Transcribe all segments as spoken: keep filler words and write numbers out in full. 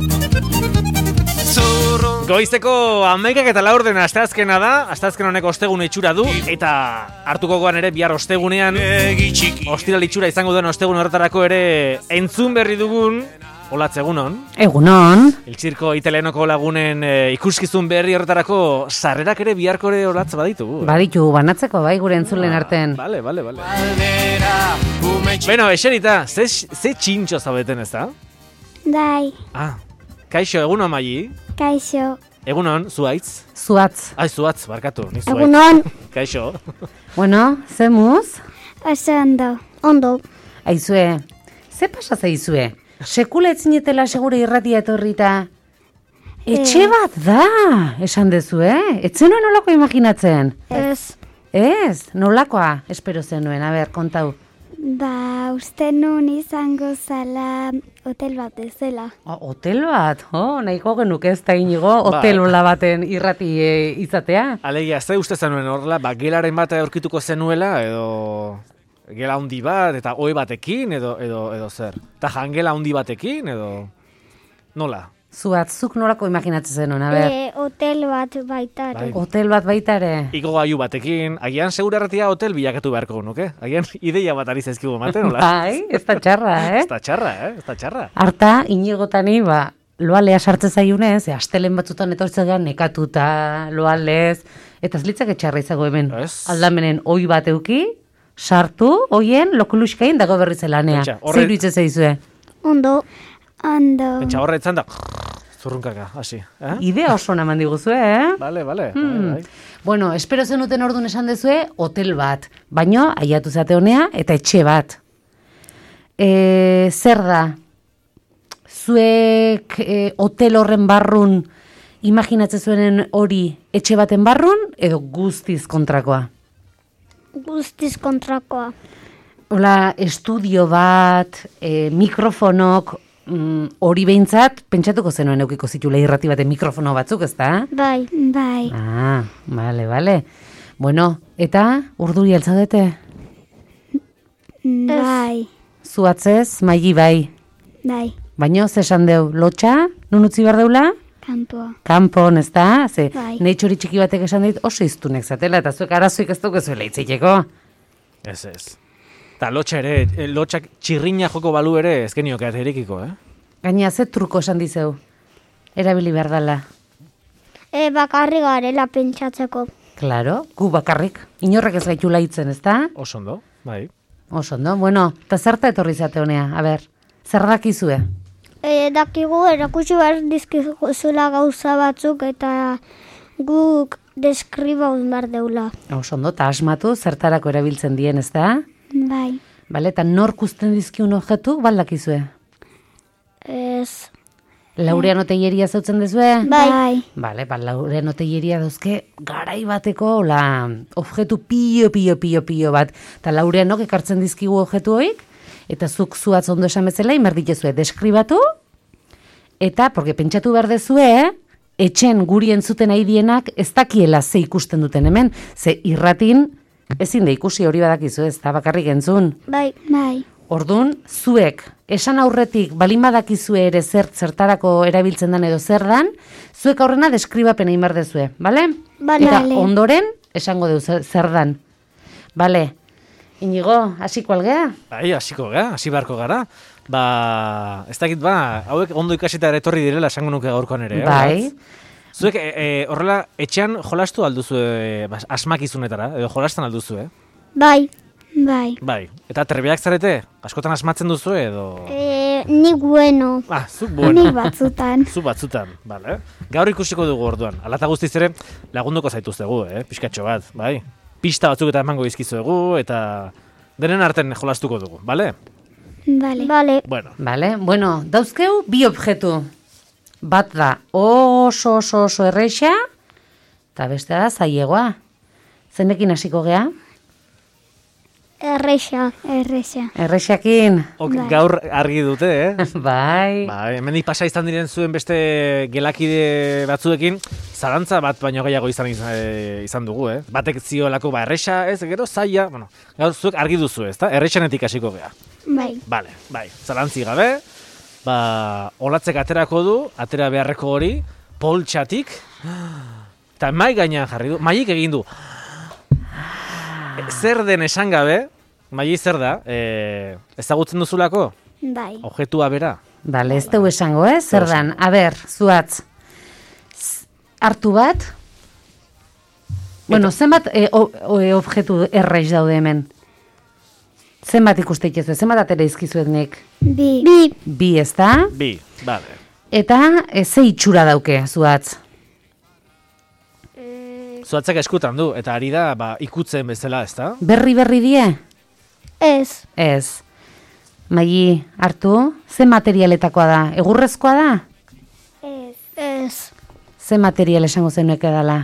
Goizeko hamaikak eta laurden asteazkena da, asteazken honek ostegun itxura du, eta hartuko goan ere bihar ostegunean, ostiral itxura izango duen ostegun horretarako ere entzun berri dugun, Olatz, egunon. Egunon. Iltzirko Itelenoko lagunen e, ikuskizun berri horretarako sarrerak ere biharko ere Olatz baditu. Baditu, banatzeko bai gure entzulen ah, artean. Bale, bale, bale. Beno, eserita, ze, ze txintxo zabeten ez da? Dai. Ah, kaixo, egunon Maili? Kaixo. Egunon, Zuaitz? Zuatz. Ai, Zuatz, barkatu, ni Zuaitz. Egunon. Kaixo. Bueno, ze muz? Oso ondo. Ondo. Aizue, ze pasa zaizue? Sekula etzinetela segure irratia etorrita. Etxe bat da, esan dezu, eh? Etzenuen nolako imaginatzen? Ez. Ez, nolakoa, espero zenuen, a ber, kontau. Ba, uste nun izango zala hotel bat ezela. Oh, hotel bat? Oh, nahiko genuke ez da inigo, hotel hola baten irrati e, izatea. Alegia, ze uste zenuen horrela, ba, gelaren bat aurkituko zenuela, edo gela handi bat, eta ohe batekin, edo, edo, edo zer? Eta jangela handi batekin, edo nola? Zuatzuk nolako imaginatzen zenuen, a ber? E, hotel bat baitare. Bai. Hotel bat baitare? Iko gaiu batekin, agian segura erratia hotel bilakatu beharko nuke? Agian ideia bat ari zaizkigu ematen, nola? Bai, ez da txarra, eh? Ez da txarra, eh? Ez da txarra. Harta, inigotani, ba, loalea sartze zaiunez, e, astelen batzutan etortzean nekatuta, loalez, eta ez litzak etxarra izago hemen. Ez. Aldamenen oi bat euki, sartu, oien, lokuluskain dago berriz elanea. Pentsa, horre- Zer iruditzen zaizue? Ondo. Ondo. Pentsa horre etzan da, zurrunkaka, hasi. Eh? Idea oso naman diguzue, eh? Bale, bale. Hmm. Bai, bai. Bueno, espero zenuten ordun esan dezue, hotel bat. Baino, aiatu zate honea, eta etxe bat. E, zer da? Zuek e, hotel horren barrun imaginatzen zuenen hori etxe baten barrun, edo guztiz kontrakoa? Guztiz kontrakoa. Hola, estudio bat, e, mikrofonok, mm, hori behintzat, pentsatuko zenuen eukiko zitula irrati baten mikrofono batzuk, ez da? Bai. Bai. Ah, bale, bale. Bueno, eta urduri altzaudete? Bai. Zuatzez, Maili bai. Bai. Baino, zesan deu, lotxa, nun utzi behar deula? Kanpoa. Kanpon, ez da? Ze, Bai. nahi txori txiki batek esan dit, oso iztunek zatela, eta zuek arazoik ez dugu zuela itzeiteko. Ez, ez. Eta lotxa ere, eh, lotxak txirrina joko balu ere ezkenioak erikiko, eh? Gaina, ze truko esan dizeu? Erabili behar dela. E, bakarri garela pentsatzeko. Claro, gu bakarrik. Inorrek ez gaitula hitzen, ez da? Oso ondo, bai. Oso ondo, bueno, eta zerta etorri zate honea, a ber, zer dakizue? E, dakigu erakutsi behar dizkizula gauza batzuk eta guk deskribauz behar deula. Oso ondo, eta asmatu zertarako erabiltzen dien, ez da? Bai. Bale, eta nork uzten dizkiun objektu, baldakizue? Ez. Laureano Teilleria zautzen dezue? Bai. Bale, ba, Laureano Teilleria dauzke garai bateko, la, objektu pio, pio, pio, pio bat. Eta Laureanok ekartzen dizkigu objektu hoik, eta zuk zuatz ondo esan bezala, imerditezue, deskribatu, eta, porque pentsatu behar dezue, etxen guri entzuten nahi dienak ez dakiela ze ikusten duten hemen, ze irratin ezin da ikusi hori badakizu, ez da bakarrik entzun. Bai. Bai. Ordun, zuek, esan aurretik balin badakizue ere zer zertarako erabiltzen den edo zer dan, zuek aurrena deskribapena imar dezue, bale? Bale. Eta Bale. ondoren, esango deu zer, zer dan. Bale, Inigo, hasiko algea? Bai, hasiko gara, hasi beharko gara. Ba, ez dakit ba, hauek ondo ikasita ere etorri direla esango nuke gaurkoan ere. eh, Bai. Olatz? Zuek, e, e, horrela, etxean jolastu alduzu e, bas, asmakizunetara, edo jolastan alduzu, eh? Bai. Bai. Bai, eta trebeak zarete, askotan asmatzen duzu edo... E, ni bueno. Ah, zuk bueno. Ni batzutan. Zu batzutan, bale. Gaur ikusiko dugu orduan. Alata guztiz ere lagunduko zaituztegu, eh? Pixkatxo bat, bai. Pista batzuk eta emango izkizuegu eta denen arten jolastuko dugu, bale? Bale. Bale. Bueno, Bale, bueno, dauzkeu bi objektu. Bat da oso oso oso erreixa, eta bestea da zailegoa. Zenekin hasiko gea? Erreixa. Erreixa. Erreixakin. ok, Bai. gaur argi dute, eh? Bai. Ba, hemendik pasa izan diren zuen beste gelakide batzuekin, zalantza bat baino gehiago izan izan, e, izan dugu, eh? Batek ziolako, ba, erreixa, ez, gero, zaila, bueno, gaur zuek argi duzu, ez da? Erreixanetik hasiko gea. Bai. Bale, bai, zalantzi gabe, ba, olatzek aterako du, atera beharreko hori, poltsatik, eta mai gainean jarri du, maik egin du. Zer den esan gabe, mai zer da, e, ezagutzen duzulako? Bai. Objetua bera. Bale, ez dugu esango, eh? Zer dan, a ber, zuatz, hartu bat, bueno, zenbat e, o, o, e, objektu erraiz daude hemen? Zenbat ikuste ikezu, zenbat atera izkizuet nik? Bi. Bi. Bi, ez da? Bi, bale. Eta e, ze itxura dauke, zuatz? Zuatzak eskutan du, eta ari da, ba, ikutzen bezala, ez da? Berri-berri die? Ez. Ez. Maili, hartu, ze materialetakoa da? Egurrezkoa da? Ez. Ez. Ze material esango zenueke dela?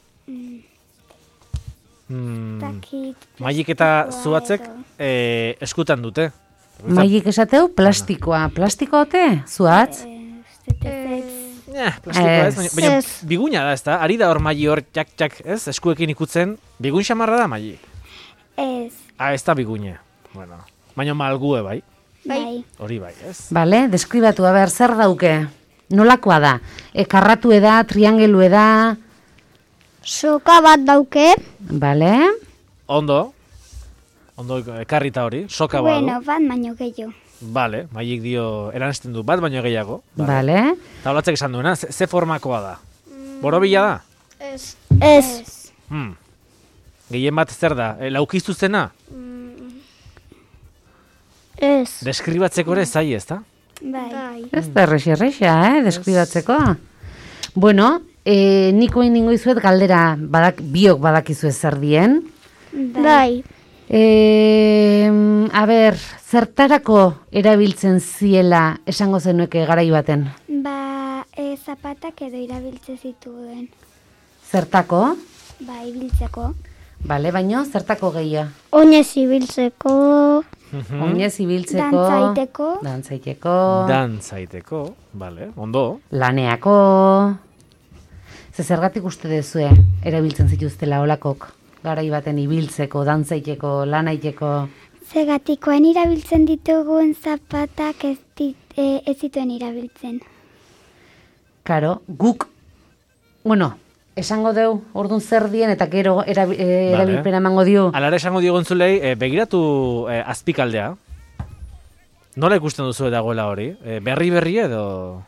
Hmm. Dakit. Maik eta zuatzek e, eskutan dute. Mailik esateu, plastikoa. Plastikoa ote, zuatz? Ja, plastikoa ez, baina, baina Ez. biguina da, ez da? Ari da hor maili hor, txak, txak, ez? Eskuekin ikutzen, bigun xamarra da maili. Ez. Ah, ez da biguine. Bueno, baina malgue bai, Bai. hori bai, ez? Bale, deskribatu, a ber, zer dauke? Nolakoa da? E, karratu eda, triangelu eda, Soka bat dauke. bale? Ondo, ondo ekarrita hori, soka badu. Bueno, bat baino gehiago. Bale, mailik dio, eranzten du, bat baino gehiago. Bale? Eta olatzek esan duena, ze, ze formakoa da? Borobila da? Ez. Ez. Hmm. Gehien bat zer da? E, laukiztu zena? Ez. Deskribatzeko ere zai, ez da? Bai. Ez da errexi errexa, eh, deskribatzeko. Bueno, e, niko indingo izuet galdera, badak, biok badakizu zer dien. Bai. E, a ber, zertarako erabiltzen ziela esango zenueke garai baten? Ba, e, zapatak edo irabiltze zituen. Zertako? Ba, ibiltzeko. Bale, baino, zertako gehia? Oinez ibiltzeko. Oinez ibiltzeko. Dantzaiteko. Dantzaiteko. Dantzaiteko, bale, ondo. Laneako. Ze zergatik uste dezue erabiltzen zituztela olakok? Garai baten ibiltzeko, dantzaiteko, lanaiteko. Zegatikoen irabiltzen ditugun zapatak ez, dit, e, ez zituen irabiltzen. Karo, guk, bueno, esango deu, orduan zer dien, eta gero erabi, e, erabilpena emango dio. Alara esango diogun zulei, e, begiratu e, azpikaldea. Nola ikusten duzu dagoela hori? E, berri-berri edo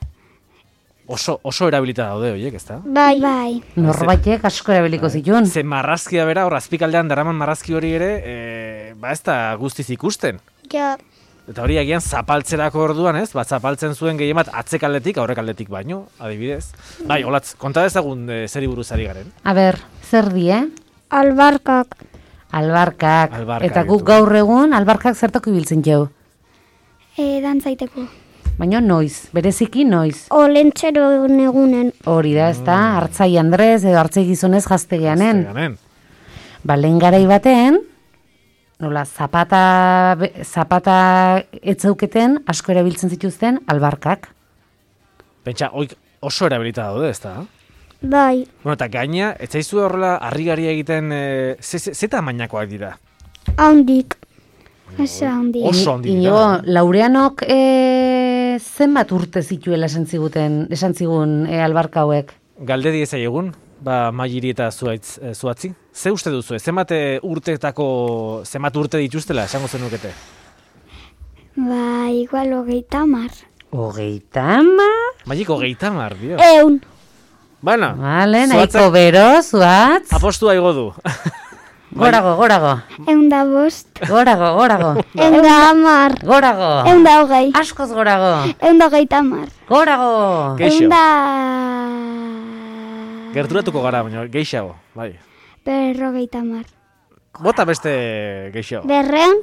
oso, oso erabilita daude horiek, ez da? Bai. Bai. Norbaitek asko erabiliko zituen. Ze marrazkia bera, hor azpikaldean daraman marrazki hori ere, e, ba ez da guztiz ikusten. Ja. Eta hori agian zapaltzerako orduan, ez? Ba, zapaltzen zuen gehien bat atzekaldetik, aurrekaldetik baino, adibidez. Bai, olatz, konta dezagun e, zeri buruz ari garen. A ber, zer die? Albarkak. Albarkak. Albarkak Eta guk ditugu. gaur egun albarkak zertako ibiltzen jau. E, dantzaiteko. Baina noiz, bereziki noiz. Olentzero egunen. Hori da, ez da, hartzai Andrez edo hartzai gizonez gaztegianen. Ganen. Ba, lehen garai baten, nola, zapata, be- zapata etzauketen asko erabiltzen zituzten albarkak. Pentsa, oik oso erabilita daude, ez da? Bai. Bueno, eta gaina, ez zaizu horrela harrigarri egiten, e, ze, ze, ze tamainakoak dira? Handik. Oso handik. Oso handik dira. Inigo, Laureanok e, zenbat urte zituela esan ziguten, esan zigun e, albarka hauek? Galde diezai egun, ba, mailiri eta zuaitz, e, zuatzi. Ze uste duzu, zenbat e, urteetako, zenbat urte dituztela, esango zenukete? Ba, igual hogeita hamar. Hogeita hamar? Mailiko geita mar, dio. Eun. Bueno, Vale, zuatzak nahiko bero, zuatz. apostua igo du. Gorago, gorago. Eun da bost. Gorago, gorago. Eun da hamar. Gorago. Eun da hogei. Askoz gorago. Eun da hogeita hamar. Gorago. Geixo. Eun da... Gerturatuko gara, baina geixago, bai. Berrogeita hamar. Bota beste geixo. Berreun.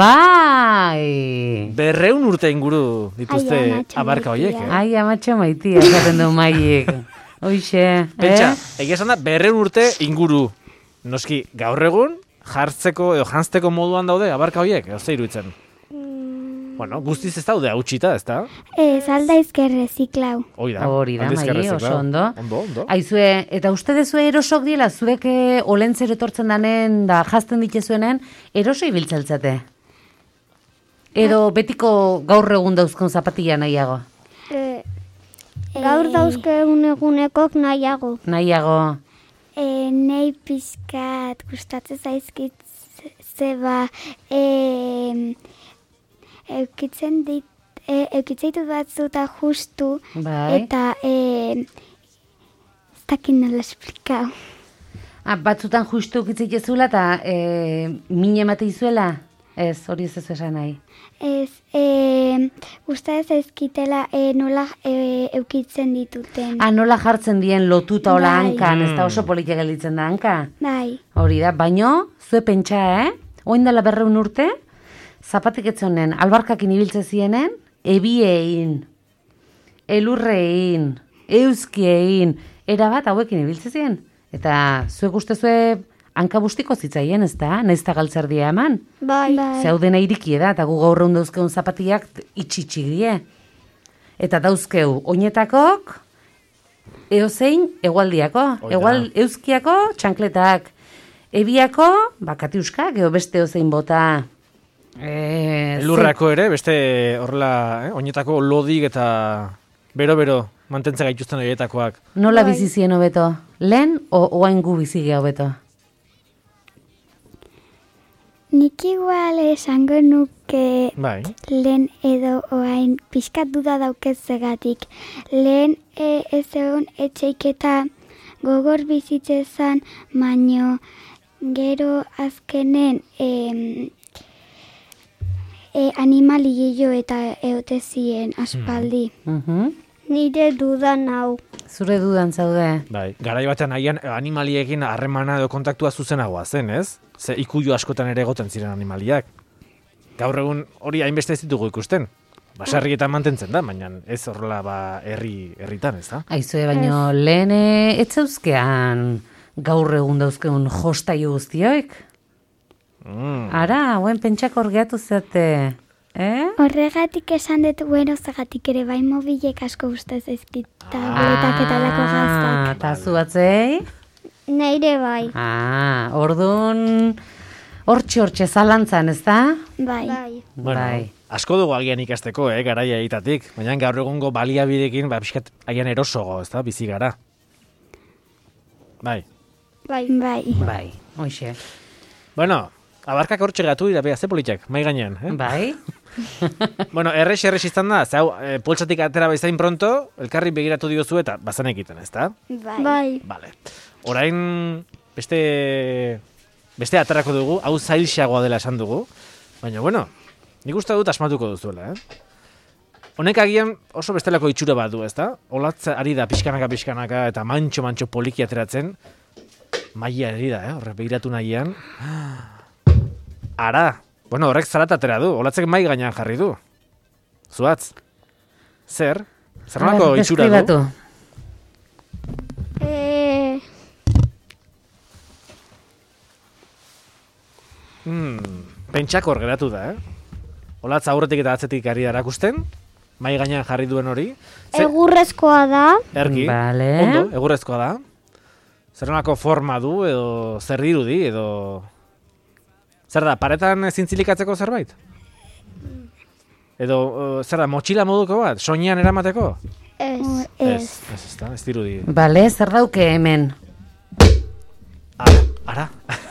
Bai. Berreun urte inguru dituzte Ai, amatxo abarka horiek, maitia. eh? Ai, amatxo maitia, esaten du maiek. Hoixe, Pentsa, eh? egia esan da, berreun urte inguru. Noski, gaur egun, jartzeko edo jantzteko moduan daude abarka horiek, edo ze iruditzen? Bueno, guztiz ez daude hautsita, ez da? Ez, alda izkerre ziklau. Hoi da. Hori da, aldiz Maili, kerrezek, oso da. ondo. Ondo, ondo. Aizue, eta uste dezue erosok diela, zuek eh, olentzero etortzen danen, da jazten ditezuenen, eroso ibiltzeltzate. Edo betiko gaur egun dauzkon zapatilla nahiago? E, gaur dauzkegun egunekok nahiago. Nahiago. E, nei pizkat gustatzen zaizkit zeba e, eukitzen dit e, eukitzeitu batzuta justu Bai. eta e, ez dakit nola esplikau. Ah, batzutan justu ukitzitezula eta e, min emate izuela? Ez, hori ez ez esan nahi. Ez, e, gustatzen zaizkitela e, nola e, eukitzen dituten. Ah, nola jartzen dien lotuta hola Bai. hankan, ez da oso politia gelditzen da hanka? Bai, Hori da, baino, zue pentsa, eh? Oin dela berreun urte, zapatik etzonen, albarkakin ibiltze zienen, ebiein, elurrein, euskiein, erabat hauekin ibiltze zien. Eta zuek uste zue hanka bustiko zitzaien, ez da? Naiz eta galtzerdia eman. bai, bai. Zeudena iriki da, eta gu gaur egun dauzkeun zapatiak itxitxik die. Eta dauzkeu, oinetakok, eozein egualdiako. Hoi da. Egual, euskiako, txankletak. Ebiako, bakatiuskak, eo beste eozein bota. E, Elurrako ere, beste horrela, eh? Oinetako lodik eta bero-bero mantentze gaituzten horietakoak. Nola Bai. bizi zien hobeto? Lehen, o oain gu bizi geha hobeto? Nik igual esango nuke Bai. lehen edo oain pixkat duda daukezegatik. Lehen e, ez egon etxeiketa gogor bizitzezan, baino gero azkenen e, e, animali gehiago eta eotezien aspaldi. Mhm. Nire dudan hau. Zure dudan zaude. Bai, garai batean agian animaliekin harremana edo kontaktua zuzenagoa zen, ez? Ze ikuilu askotan ere egoten ziren animaliak. Gaur egun hori hainbeste ez ditugu ikusten. Basarrietan mantentzen da, baina ez horrela ba herri herritan, ez da? Aizue, baino lehen eh, ez zauzkean gaur egun dauzkeun jostaio guztioik. Mm. Ara, hauen pentsak orgeatu zate. Eh? Horregatik esan dut, bueno, zagatik ere bai mobilek asko guztaz ezkit tabletak eta lako gaztak. Eta zu batzei? Neire bai. Ah, orduan hortxe hortxe zalantzan, ez da? Bai. Bueno, Bai. asko dugu agian ikasteko, eh, garaia egitatik. Baina gaur egungo baliabidekin, ba, pixkat agian erosogo, ez da, bizi gara. Bai. Bai. Bai. Bai, hoxe. Bueno, abarkak hortxe gatu dira, bea, ze politak, mai gainean, eh? Bai. Bueno, errex, errex izan da, zau, e, poltsatik atera baizain pronto, elkarri begiratu diozu eta bazan egiten, ez da? Bai. Bai. Vale. Orain, beste, beste aterako dugu, hau zailxagoa dela esan dugu, baina, bueno, nik uste dut asmatuko duzuela, eh? Honek agian oso bestelako itxura bat du, ez da? Olatza ari da pixkanaka pixkanaka eta mantxo-mantxo poliki ateratzen, maia ari da, eh? Horre begiratu nahian. Ara, bueno, horrek zarat atera du, olatzek mai gainean jarri du. Zuatz, zer? Zer nolako itxura du? Deskribatu. Eh, Hmm, pentsako hor geratu da, eh? Olatz aurretik eta atzetik ari da erakusten, mai gainean jarri duen hori. Ze- egurrezkoa da. Ergi, Vale. ondo, egurrezkoa da. Zer nolako forma du, edo zer dirudi, edo... Zer da, paretan zintzilikatzeko zerbait? Edo, uh, zer da, motxila moduko bat, soinean eramateko? Ez. Ez, ez, ez da, ez dirudi. Bale, zer dauke hemen? Ara, ara.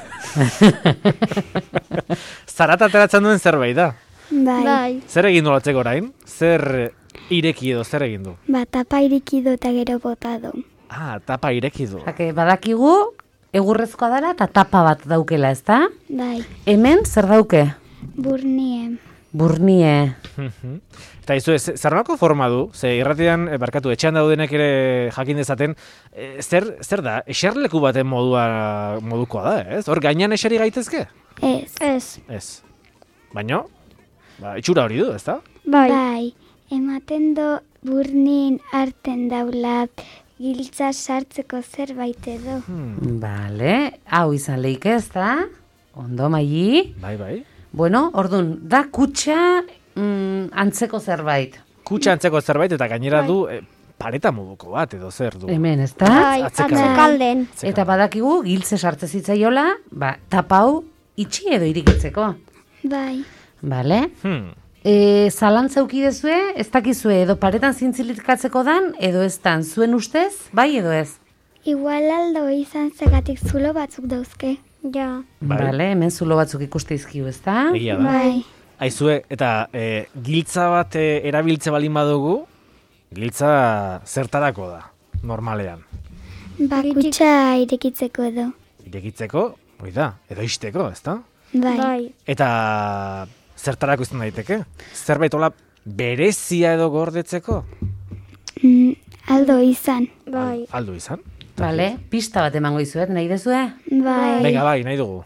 Zarat ateratzen duen zerbait da. Bai. Zer egin du olatzeko orain? Zer ireki edo zer egin du? Ba, tapa irikido eta gero bota du. Ah, tapa ireki du. Hake, badakigu, egurrezkoa dela eta tapa bat daukela, ez da? Bai. Hemen, zer dauke? Burnie. Burnie. Mhm. Eta izu, ez- zer nolako forma du? Ze irratian, e, barkatu, etxean daudenek ere jakin dezaten, e, zer, zer da, eserleku baten modua, modukoa da, ez? Hor gainean eseri gaitezke? Ez. Ez. Ez. Baina, ba, itxura hori du, ez da? Bai. Bai. Ematen do burnin arten daula giltza sartzeko zerbait edo. Hmm. Bale, hau izan leik ez da? Ondo, maili? Bai, bai. Bueno, orduan, da kutxa mm, antzeko zerbait. Kutxa antzeko zerbait eta gainera du e, pareta moduko bat edo zer du. Hemen, ez da? Bai, atzekalden. atzekalden. Eta badakigu, giltze sartze zitzaiola, ba, tapa hau itxi edo irikitzeko. Bai. Bale? Hmm. E, zalantza eukidezue, ez dakizue, edo paretan zintzilikatzeko dan, edo ez dan, zuen ustez, bai edo ez? Igual aldo izan zegatik zulo batzuk dauzke. Ja. Bai. Bale, hemen zulo batzuk ikuste izkiu, ez da? Egia da. Bai. Aizue, eta e, giltza bat e, erabiltze balin badugu, giltza zertarako da, normalean. Bakutsa irekitzeko edo. Irekitzeko, hori da, edo isteko, ez da? Bai. Eta zertarako izan daiteke? Zerbait hola berezia edo gordetzeko? Mm, aldo izan. Bai. Aldo izan? Bale, pista bat emango izuet, nahi dezue? Bai. Venga, bai, nahi dugu.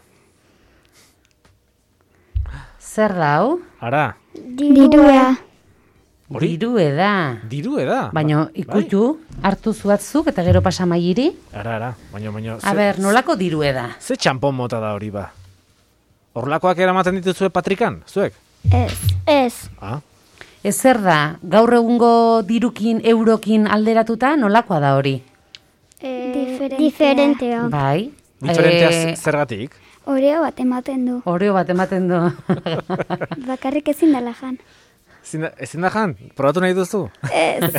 Zer da, hau? Ara, Dirua. hori? Dirue da. Dirue da. Baina Ba- ikutu, hartu zuatzuk eta gero pasa mairi. Ara, ara, baina, baina... A ber, nolako dirue da? Ze txampon mota da hori ba? Horlakoak eramaten dituzue patrikan, zuek? Ez. Ez. Ah, Ez zer da, gaur egungo dirukin, eurokin alderatuta, nolakoa da hori? Diferentea. Diferentea. Bai. diferentea Eh, zergatik? Oreo bat ematen du. Oreo bat ematen du. Bakarrik ezin dela jan. Ezin da- Ezin da jan? Probatu nahi duzu? Ez.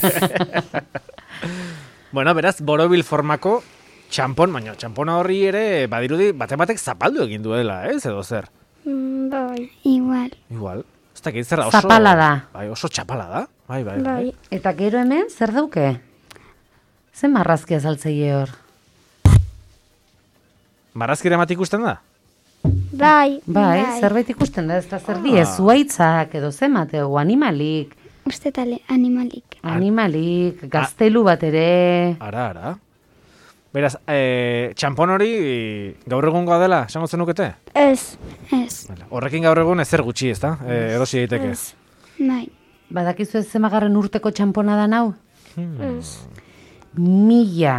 Bueno, beraz, borobil formako txampon, baina txampona horri ere badirudi bate batek zapaldu egin duela, ez? Edo zer? Bai. Igual. Igual. Ez dakit zer da, oso... Zapala da. Bai, oso txapala da. Bai, bai, bai. Eta gero hemen, zer dauke? Zen marrazkia saltzeie hor? Marrazkira mat ikusten da? Bai. Bai, zerbait ikusten da, ez da zer die, zuaitzak edo zemate, o animalik, Uste tale animalik. animalik, gaztelu bat ere... Ara, ara. Beraz, e, txampon hori gaur egungoa dela, esango zenukete? Ez. Ez. Vale. Horrekin gaur egun ezer gutxi, ez da? E, erosi daiteke. Bai. Badakizu ez zemagarren urteko txampona da nau? Ez. Mila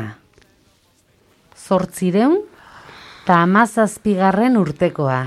zortzireun eta amazazpigarren urtekoa.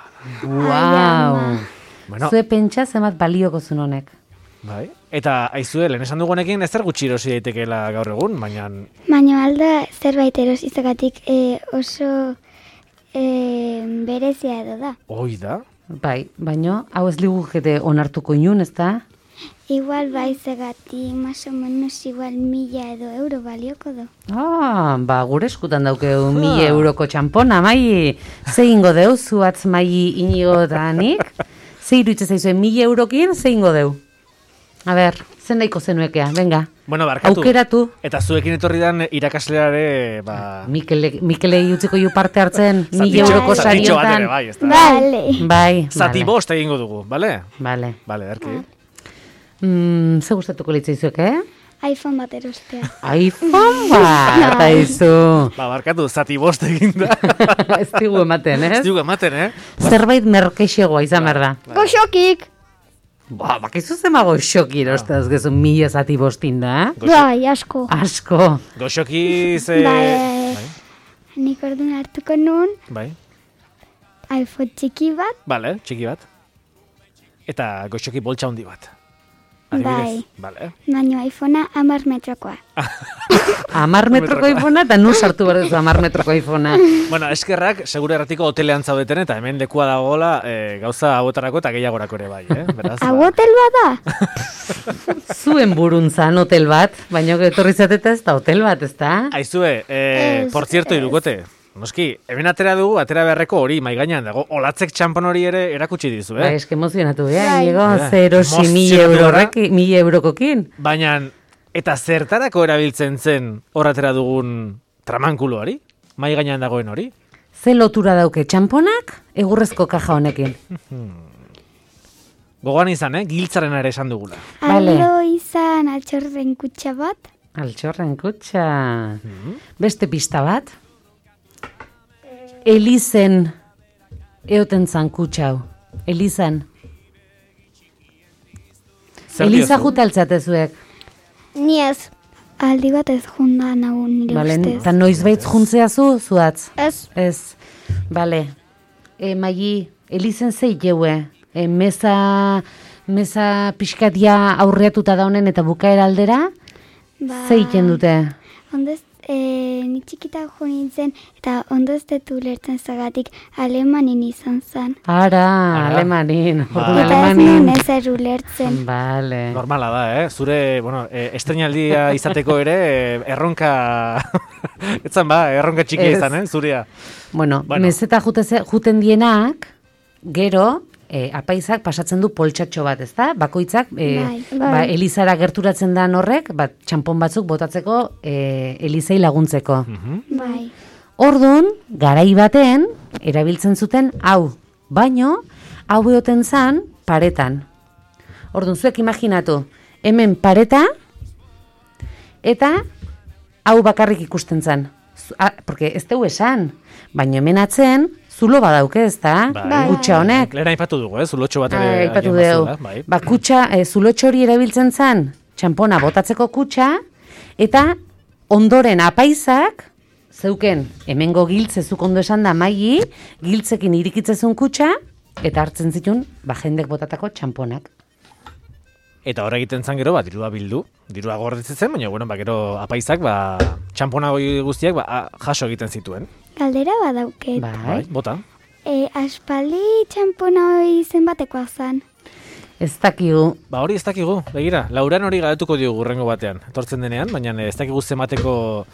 Guau! Bueno, Zue pentsa zemat balioko zuen honek. bai. Eta aizue, lehen esan dugunekin ezer gutxi erosi daitekeela gaur egun, baina Baina alda zerbait erosizagatik e, oso e, berezia edo da. hoi da. Bai, baino, hau ez ligukete onartuko inun, ez da? Igual bai zegatik, más o menos igual mila edo euro balioko du. Ah, ba, gure eskutan daukeu mila euroko txampona, mai, ze ingo deu, zuatz mai inigo da nik? Ze iruitze zaizue, mila eurokin, ze ingo deu? A ber, zen nahiko zenuekea, venga. Bueno, barkatu. Aukeratu. Eta zuekin etorri dan irakasleare, ba... Mikele, Mikelei utziko ju parte hartzen, mila zatitxo- euroko zatitxo bat ere, sariotan. bai, ez da. Bale. Bai, Zati bale, bost egingo dugu, bale? bale. Bale, erki. Mm, ze gustatuko litzaizuek, eh? iPhone bat erostea. iPhone bat, aizu. Ba, barkatu, zati bost eginda. Ez digu ematen, Ez ez? dugu ematen, eh? Zerbait merkexegoa izan behar da. Goxokik! Ba, bakizu zemago xoki erostaz gezu mila zati bostin da, eh? Bai, asko. Asko. Goxoki ze... Bai. Nik orduan hartuko nun, Bai. iPhone txiki bat. Bale, txiki bat. Eta goxoki boltsa handi bat. Bai. Bale. Baina iPhonea hamar metrokoa. Amar metroko ifona eta nu sartu behar duzu amar metroko ifona. Bueno, eskerrak, segure erratiko hotelean zaudeten eta hemen lekua dagoela e, gauza hauetarako eta gehiagorako ere bai, eh? Beraz, ba, Hau hotel bada? Zuen buruntzan hotel bat, baina etorri zateta ez da hotel bat, ez da? Aizue, e, Ez, por cierto, irukote. Noski, hemen atera dugu, atera beharreko hori, mai gainean dago, olatzek txampon hori ere erakutsi dizu, Bai, eh? eske emozionatu, eh? Bai. Inigo, Ja, zerosi mila emozionatu euro gara. horrek, mila eurokokin. Baina, eta zertarako erabiltzen zen hor atera dugun tramankulu hori? Mai gainean dagoen hori? Ze lotura dauke txamponak, egurrezko kaja honekin. Gogoan izan, eh? Giltzaren ere esan dugula. Bale. Aldo izan altxorren kutxa bat. Altxorren kutxa. Beste pista bat. Elizen eoten zan kutxa hau. Elizan. Zer Eliza diozu? jutaltzatezuek. Ni ez. Aldi bat ez junda nago nire Bale, ustez. eta noiz baitz juntzea zu, zuatz? Ez. Ez. Bale. E, Maili, Elizen zei jeue. E, meza, meza pixkatia aurreatuta daunen eta bukaera aldera, Ba, zei dute. Ondez, e, ni txikita jo nintzen, eta ondo ez dut ulertzen zagatik alemanin izan zen. Ara, Ara. alemanin. Ba. Orduan Eta ez alemanin. nuen ezer ulertzen. Vale. Normala da, eh? Zure, bueno, e, estrenaldia izateko ere, e, erronka, etzan ba, erronka txikia Ez. izan, eh? Zurea. Bueno, Bueno. meseta juteze- juten dienak, gero, e, apaizak pasatzen du poltsatxo bat, ezta? Bakoitzak, e, Bai, ba, bai. elizara gerturatzen da horrek, bat, txanpon batzuk botatzeko e, elizei laguntzeko. Mhm. Bai. Ordun, garai baten, erabiltzen zuten hau, baino, hau eoten zan paretan. Ordun, zuek imaginatu, hemen pareta, eta hau bakarrik ikusten zan. Zu- ah, porque ez dugu esan, baina hemen atzen, zulo badauke, ez da? Bai. Kutxa honek. Lehen aipatu dugu, eh? Zulotxo bat Ah, ere aipatu agian dugu. bazuela, bai. Ba, kutxa, e, zulotxo hori erabiltzen zan, txanpona botatzeko kutxa, eta ondoren apaizak, zeuken, hemengo giltze zuk ondo esan da maili, giltzekin irikitzezun kutxa, eta hartzen zitun, ba, jendek botatako txanponak. Eta hor egiten zan gero, ba, dirua bildu, dirua gordetzen zen, baina, bueno, ba, gero apaizak, ba, txampona hori guztiak, ba, a- jaso egiten zituen. Galdera badauket. Bai, Bota. E, aspaldi txampona hori zenbatekoa zen. ez dakigu. Ba, hori ez dakigu, begira, Lauran hori galdetuko diogu urrengo batean, etortzen denean, baina ez dakigu zemateko,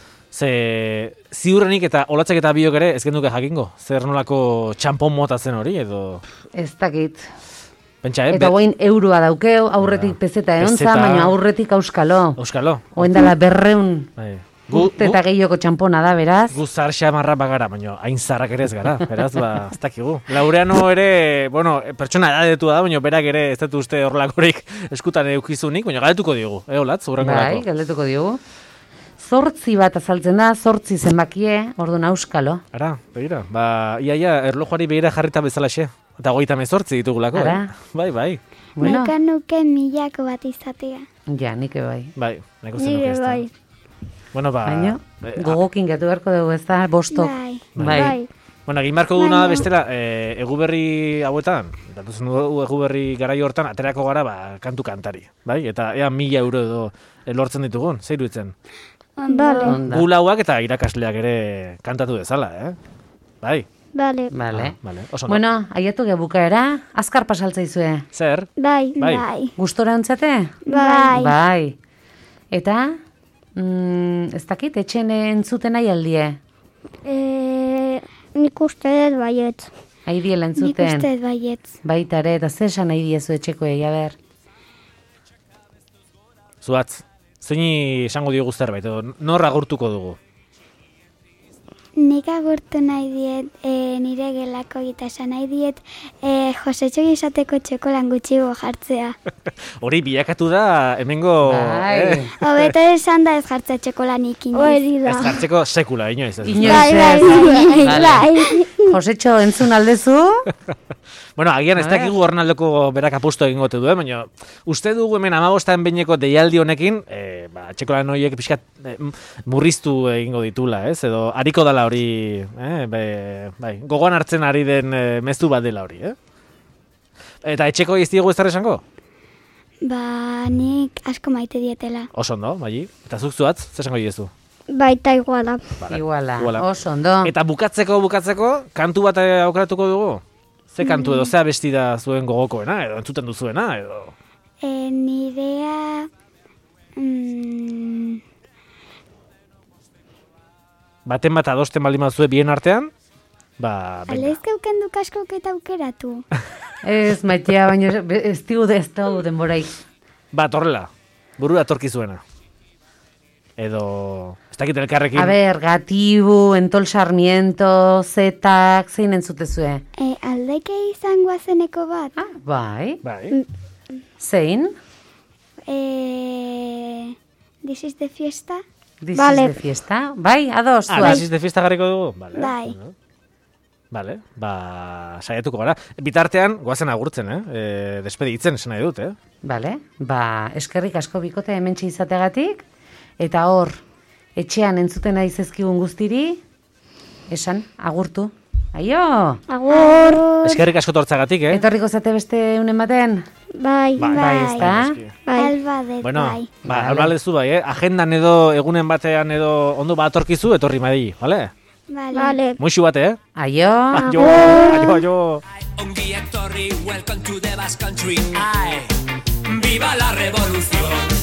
ze ziurrenik eta olatzek eta biok ere ez genduke jakingo, zer nolako txampon mota zen hori, edo, Ez dakit. pentsa, eh, Eta be- guain eurua daukeu, aurretik pezeta egon Pezeta. za, baina aurretik auskalo. Euskalo. Oen dala berreun Bai. Gu, urte eta gu, gehioko txampona da, beraz. gu zar xamarra bagara, baina hain zarrak ere ez gara, beraz, ba, ez dakigu. Laureano ere, bueno, pertsona edadetu da, baina berak ere ez dut uste horrelakorik eskutan eukizunik, baina galdetuko diogu, eh, olatz, urrengo Bai, lako. galdetuko diogu. Zortzi bat azaltzen da, zortzi zenbakie, orduan auskalo. Ara, begira, ba, iaia, erlojuari begira jarrita bezalaxe, eta goita mezortzi ditugulako, Ara. eh? Bai, bai, Bueno, Neka nuke milako bat izatea. ja, nik bai. bai, nahiko zenuke Nire ez da. bai. Bueno, ba, Baina, eh, gogokin gatu beharko dugu, ez da, bostok. Bai. Bai. Bai. Bueno, egin beharko duguna da Baina- bestela, e, eguberri hauetan, datuzen eguberri garai hortan, aterako gara, ba, kantu kantari, bai? Eta ea mila euro edo e, lortzen ditugun, zer iruditzen? Bale. Onda. Gu lauak eta irakasleak ere kantatu dezala, eh? Bai, Bale. Vale. Ah, vale, oso ondo. Bueno, aiatu ge bukaera, azkar pasaltzaizue. Zer? Bai. Bai. Bai. Gustora ontzate? Bai. Bai. Eta, mm, ez dakit, etxen entzuten nahi aldie. E, nik uste dut baiet. Aidiela Nik entzuten. uste dut baiet. Baita ere, eta zer esan nahi diezu etxeko egia ber. Zuatz, zeini esango diogu zerbait, edo nor agurtuko dugu? Nik agurtu nahi diet e, nire gelako eta esan nahi diet e, Josetxo izateko txokolan gutxigo jartzea. Hori bilakatu da, hemengo... Bai. eh, Hobeto esan da ez jartzea txokolanik inoiz. Hori ez jartzeko sekula, inoiz. Ez. Inoiz Bai, bai, ez. bai, Vale. bai. Josetxo, entzun aldezu? Bueno, agian ez A ver. dakigu hornaldoko berak apustu egingo te duen, baina uste dugu hemen amabostan behineko deialdi honekin, e, ba, txekolan horiek pixkat e, m- murriztu egingo ditula, ez? Edo hariko dala hori, eh? Be, bai, gogoan hartzen ari den e, mezu bat dela hori, eh? Eta etxeko ez diegu ez esango? Ba, nik asko maite dietela. Oso ondo, bai. Eta zuk zuatz, zer esango diezu? Baita iguala. Vale. Iguala, Iguala. oso ondo. Eta bukatzeko, bukatzeko, kantu bat eh, aukeratuko dugu? Ze kantu edo, ze abesti da zuen gogokoena, edo entzuten duzuena, edo... E, nirea... Mm, Baten bat adosten baldin bazue bien artean, ba, venga. Alezke duk askok eta aukeratu. Ez, maitea, baina ez digu ez dugu denboraik. Bat horrela, burura torki zuena. Edo, ez dakit elkarrekin... A ber, Gatibu, Entol Sarmiento, Zetak, zein entzutezue? E, aldeke izangoa zeneko bat. Ah, bai. Bai, Zein? E, this is the fiesta. This Vale. is the fiesta. Bai, ados, ah, zuaz. nasiz de fiesta garriko dugu? Vale. Bai. Bueno. Vale, ba, saiatuko gara. Bitartean, goazen agurtzen, eh? E, despeditzen, esan nahi dut, eh? Vale, ba, eskerrik asko bikote hementxe izategatik, eta hor, etxean entzuten nahi zezkigun guztiri, esan, agurtu. Aio! Agur. Eskerrik asko tortzagatik, eh? Etorriko zate beste unen baten? Bai, bai, ezta? bai. Albadez, Bueno, bai. ba, Vale. albalezu bai, eh? Agendan edo egunen batean edo ondo bat atorkizu, etorri Madili, bale? Vale. Vale. Muixu bate, eh? Aio. Aio, aio, aio. Ongi etorri, welcome to the Basque Country. Ai, viva la revolución.